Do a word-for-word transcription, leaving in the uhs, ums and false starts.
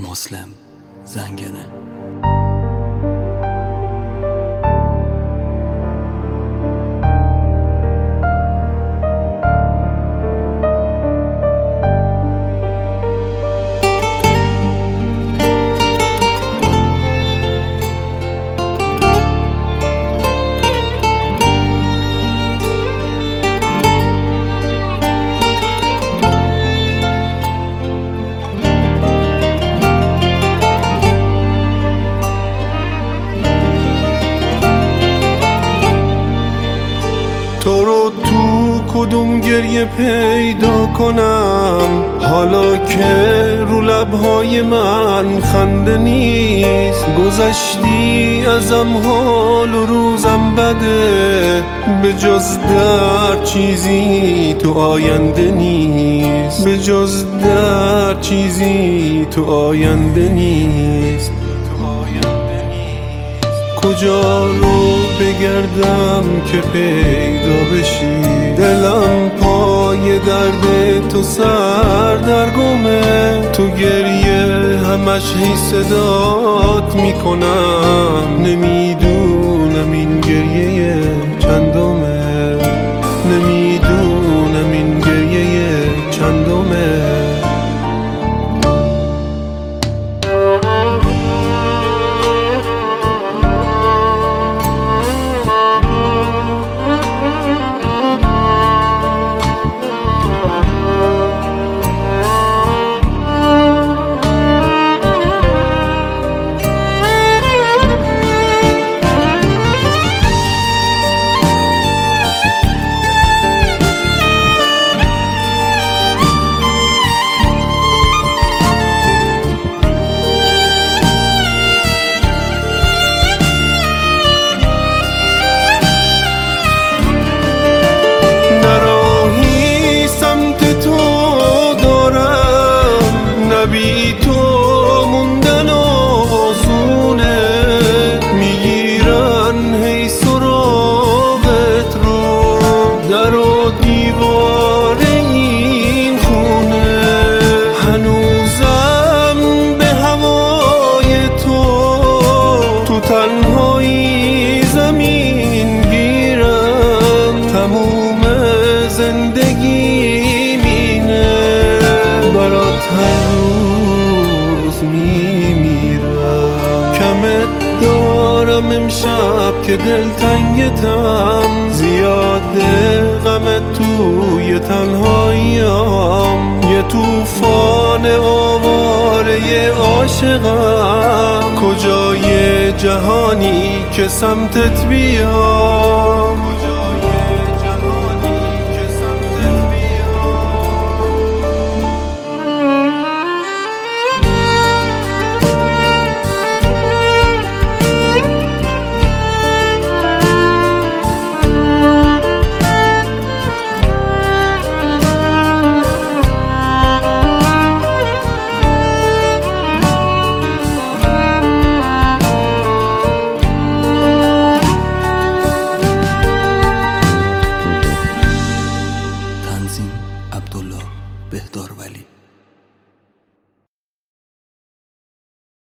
مسلم زنگنه. تو رو تو کدوم گریه پیدا کنم، حالا که رو لبهای من خنده نیست. گذشتی ازم، حال و روزم بده، به جز در چیزی تو آینده نیست. به جز در چیزی تو آینده نیست. کجا رو بگردم که پیدا بشی؟ دلم پای درد تو سردرگمه. تو گریه همش هی صدات میکنم، نمیدونم این گریه چندمه. نمیدونم این گریه چندمه. بی تو موندن آسونه، میگیرن هی سراغت رو. در و دیوار این خونه هنوزم به هوای تو. تو تنهایی زمین گیرم، تموم زندگی مینه برات. هر میمیرم کمت دارم امشب که دلتنگتم، زیاده غمت توی تنهاییم. یه توفان آواره عاشقم، کجای جهانی که سمتت بیام.